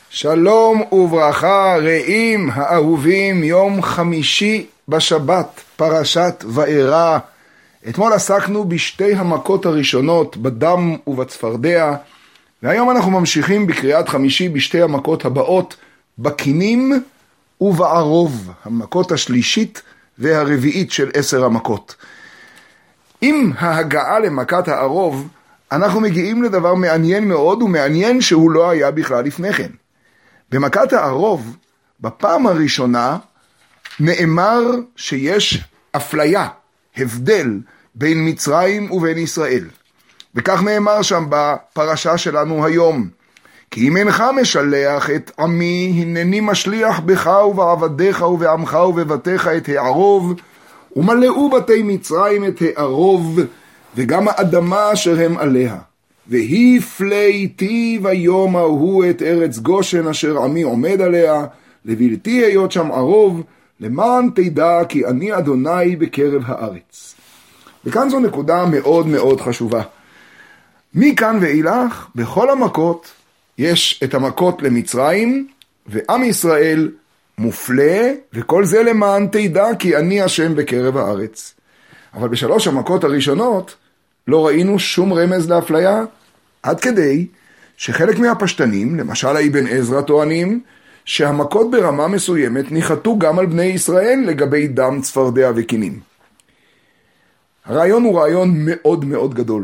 שלום וברכה רעים האהובים, יום חמישי בשבת, פרשת וארא. אתמול עסקנו בשתי המכות הראשונות, בדם ובצפרדע, והיום אנחנו ממשיכים בקריאת חמישי בשתי המכות הבאות, בכינים ובערוב, המכות השלישית והרביעית של 10 המכות. עם ההגעה למכת הערוב, אנחנו מגיעים לדבר מעניין מאוד, ומעניין שהוא לא היה בכלל לפני כן. במכת הערוב, בפעם הראשונה, נאמר שיש אפליה, הבדל, בין מצרים ובין ישראל. וכך נאמר שם בפרשה שלנו היום. כי אם אינך משלח את עמי, הנני משליח בך ובעבדיך ובעמך ובבתיך את הערוב, ומלאו בתי מצרים את הערוב, וגם האדמה אשר הם עליה. והפליתי ביום ההוא את ארץ גושן אשר עמי עומד עליה, לבלתי היות שם ערוב, למען תדע כי אני אדוני בקרב הארץ. וכאן זו נקודה מאוד מאוד חשובה. מכאן ואילך, בכל המכות, יש את המכות למצרים, ועם ישראל מופלה, וכל זה למען תדע כי אני השם בקרב הארץ. אבל בשלוש המכות הראשונות, לא ראינו שום רמז לאפליה, עד כדי שחלק מהפשטנים, למשל האבן עזרא, טוענים שהמכות ברמה מסוימת ניחתו גם על בני ישראל לגבי דם, צפרדע וכינים. הרעיון הוא רעיון מאוד מאוד גדול.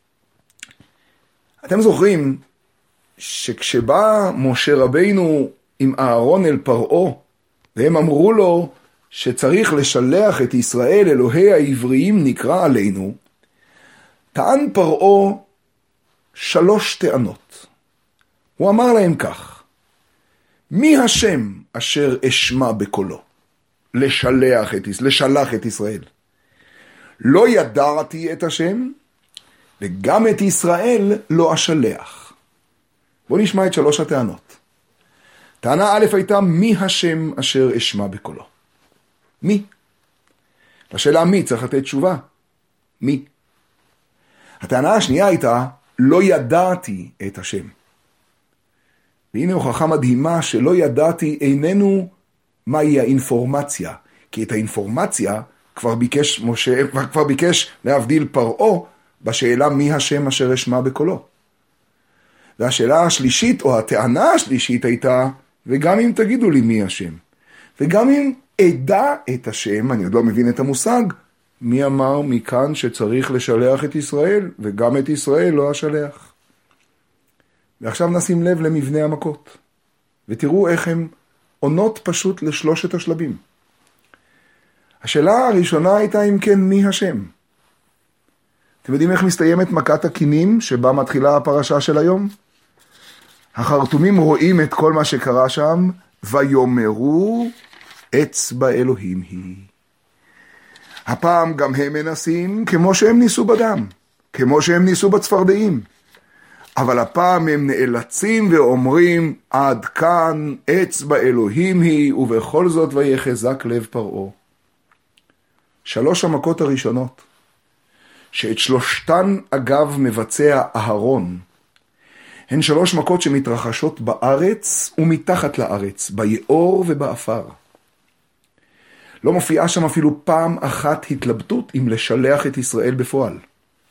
אתם זוכרים שכשבא משה רבינו עם אהרון אל פרעה, והם אמרו לו שצריך לשלח את ישראל, אלוהי העבריים נקרא עלינו, טען פרעה 3 טענות. הוא אמר להם כך: מי השם אשר אשמע בקולו לשלח את ישראל? לא ידעתי את השם, וגם את ישראל לא אשלח. בואו נשמע את 3 הטענות. טענה א' הייתה: מי השם אשר אשמע בקולו? מי? לשאלה מי צריך לתת תשובה. מי? הטענה השנייה הייתה: לא ידעתי את השם. והנה הוכחה מדהימה שלא ידעתי איננו מהי האינפורמציה. כי את האינפורמציה כבר ביקש להבדיל פרעה בשאלה מי השם אשר אשמע בקולו. והשאלה השלישית או הטענה השלישית הייתה: וגם אם תגידו לי מי השם, וגם אם אדע את השם, אני עוד לא מבין את המושג, מי אמר מכאן שצריך לשלח את ישראל, וגם את ישראל לא אשלח? ועכשיו נשים לב למבנה המכות, ותראו איך הן עונות פשוט ל3 השלבים. השאלה הראשונה הייתה אם כן מי השם. אתם יודעים איך מסתיימת מכת הכינים שבה מתחילה הפרשה של היום? החרטומים רואים את כל מה שקרה שם, ויאמרו אצבע אלוהים היא. הפעם גם הם מנסים כמו שהם ניסו בדם, כמו שהם ניסו בצפרדעים. אבל הפעם הם נאלצים ואומרים עד כאן אצבע אלוהים היא, ובכל זאת ויחזק לב פרעה. 3 המכות הראשונות, שאת 3 אגב מבצע אהרון, הן 3 מכות שמתרחשות בארץ ומתחת לארץ, ביעור ובאפר. לא מופיעה שם אפילו פעם אחת התלבטות אם לשלח את ישראל בפועל.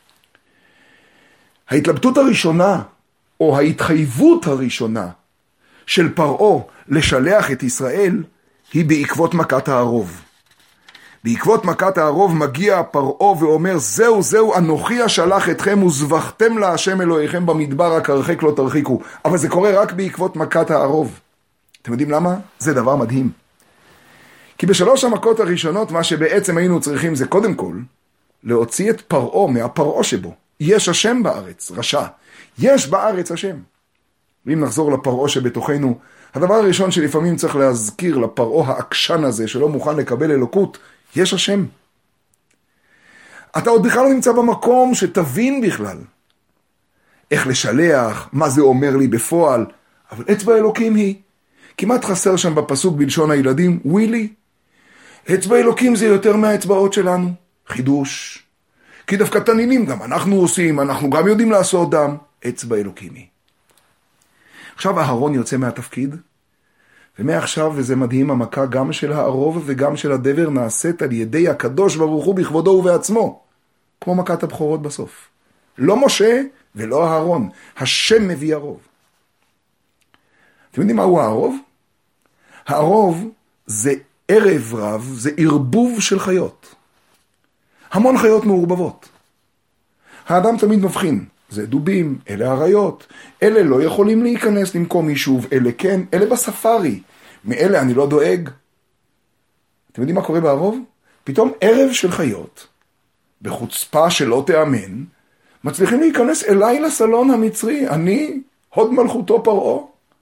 ההתלבטות הראשונה, או ההתחייבות הראשונה של פרעה לשלח את ישראל, היא בעקבות מכת הערוב. בעקבות מכת הערוב מגיע פרעה ואומר: זהו, אנוכי אשלח אתכם וזבחתם להשם אלוהיכם במדבר, רק הרחק לא תרחיקו. אבל זה קורה רק בעקבות מכת הערוב. אתם יודעים למה? זה דבר מדהים. כי ב3 המכות הראשונות מה שבעצם היינו צריכים זה קודם כל להוציא את פרעה מהפרעה שבו. יש השם בארץ, רשע. יש בארץ השם. ואם נחזור לפרעה שבתוכנו, הדבר הראשון שלפעמים צריך להזכיר לפרעה העקשן הזה שלא מוכן לקבל אלוקות, יש השם. אתה עוד בכלל לא נמצא במקום שתבין בכלל איך לשלח, מה זה אומר לי בפועל, אבל אצבע אלוקים היא. כמעט חסר שם בפסוק בלשון הילדים, ווילי. אצבע אלוקים זה יותר מהאצבעות שלנו. חידוש. כי דווקא תנינים גם אנחנו עושים, אנחנו גם יודעים לעשות דם. אצבע אלוקים היא. עכשיו אהרון יוצא מהתפקיד, ומעכשיו, וזה מדהים, המכה גם של הערוב וגם של הדבר נעשית על ידי הקדוש ברוך הוא בכבודו ובעצמו, כמו מכת הבכורות בסוף. לא משה ולא אהרון, השם מביא ערוב. אתם יודעים מהו הערוב? הערוב זה ערב רב, זה ערבוב של חיות. המון חיות מעורבבות. האדם תמיד מבחין, זה דובים, אלה אריות, אלה לא יכולים להיכנס למקום יישוב, אלה כן, אלה בספארי, מאלה אני לא דואג. אתם יודעים מה קורה בערוב? פתאום ערב של חיות, בחוצפה שלא תאמן, מצליחים להיכנס אליי לסלון המצרי, אני הוד מלכותו פרעה.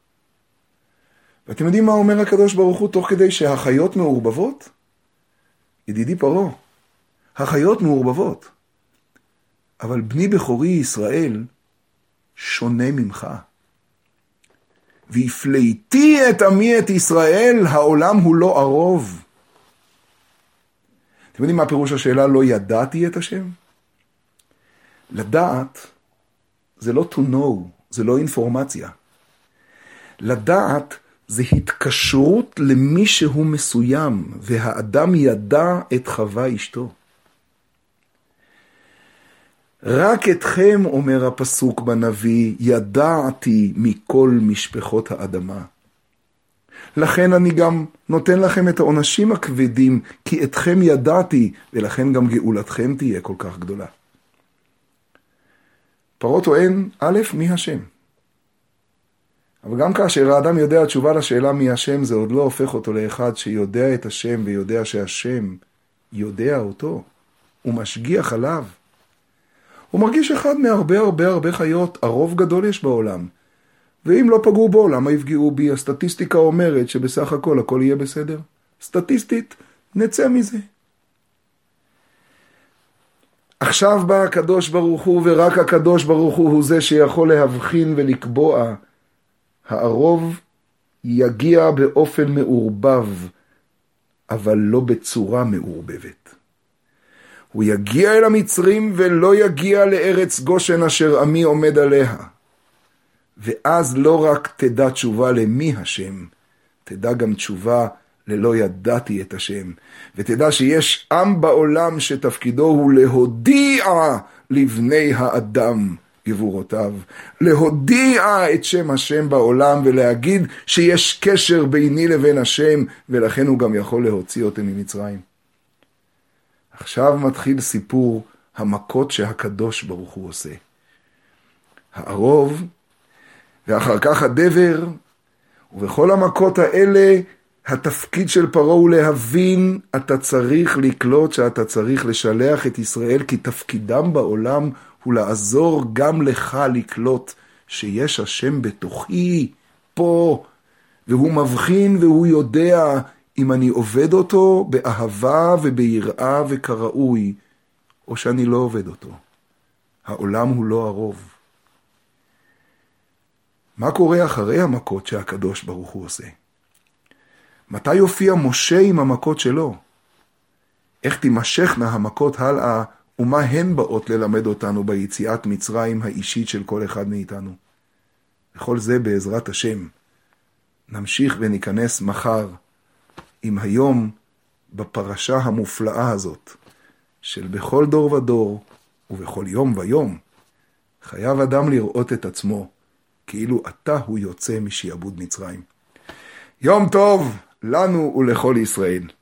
ואתם יודעים מה אומר הקדוש ברוך הוא תוך כדי שהחיות מעורבבות? ידידי פרעה, החיות מעורבבות, אבל בני בכורי ישראל שונה ממך. והפלאתי את עמי את ישראל, העולם הוא לא ערוב. אתם יודעים מה פירוש השאלה לא ידעתי את השם? לדעת זה לא to know, זה לא אינפורמציה. לדעת זה התקשרות למישהו מסוים, והאדם ידע את חווה אשתו. רק אתכם, אומר הפסוק בנביא, ידעתי מכל משפחות האדמה. לכן אני גם נותן לכם את העונשים הכבדים, כי אתכם ידעתי, ולכן גם גאולתכם תהיה כל כך גדולה. פרעה טוען, א', מי השם? אבל גם כאשר האדם יודע התשובה לשאלה מי השם, זה עוד לא הופך אותו לאחד שיודע את השם ויודע שהשם יודע אותו. הוא משגיח עליו. הוא מרגיש אחד מהרבה הרבה הרבה חיות, הרוב גדול יש בעולם. ואם לא פגעו בו, למה יפגעו בי? הסטטיסטיקה אומרת שבסך הכל יהיה בסדר. סטטיסטית, נצא מזה. עכשיו בא הקדוש ברוך הוא, ורק הקדוש ברוך הוא זה שיכול להבחין ולקבוע. הערוב יגיע באופן מעורבב, אבל לא בצורה מעורבבת. הוא יגיע אל המצרים ולא יגיע לארץ גושן אשר עמי עומד עליה. ואז לא רק תדע תשובה למי השם, תדע גם תשובה ללא ידעתי את השם. ותדע שיש עם בעולם שתפקידו הוא להודיע לבני האדם גבורותיו. להודיע את שם השם בעולם ולהגיד שיש קשר ביני לבין השם, ולכן הוא גם יכול להוציא אותם ממצרים. עכשיו מתחיל סיפור המכות שהקדוש ברוך הוא עושה. הערוב, ואחר כך הדבר, ובכל המכות האלה, התפקיד של פרעה הוא להבין, אתה צריך לקלוט שאתה צריך לשלח את ישראל, כי תפקידם בעולם הוא לעזור גם לך לקלוט שיש השם בתוכי, פה, והוא מבחין והוא יודע אם אני עובד אותו באהבה וביראה וכראוי, או שאני לא עובד אותו. העולם הוא לא ערוב. מה קורה אחרי המכות שהקדוש ברוך הוא עושה? מתי יופיע משה עם המכות שלו? איך תימשכנה המכות הלאה, ומה הן באות ללמד אותנו ביציאת מצרים האישית של כל אחד מאיתנו? וכל זה בעזרת השם. נמשיך וניכנס מחר עם היום בפרשה המופלאה הזאת, של בכל דור ודור ובכל יום ויום, חייב אדם לראות את עצמו, כאילו אתה הוא יוצא משעבוד מצרים. יום טוב לנו ולכל ישראל.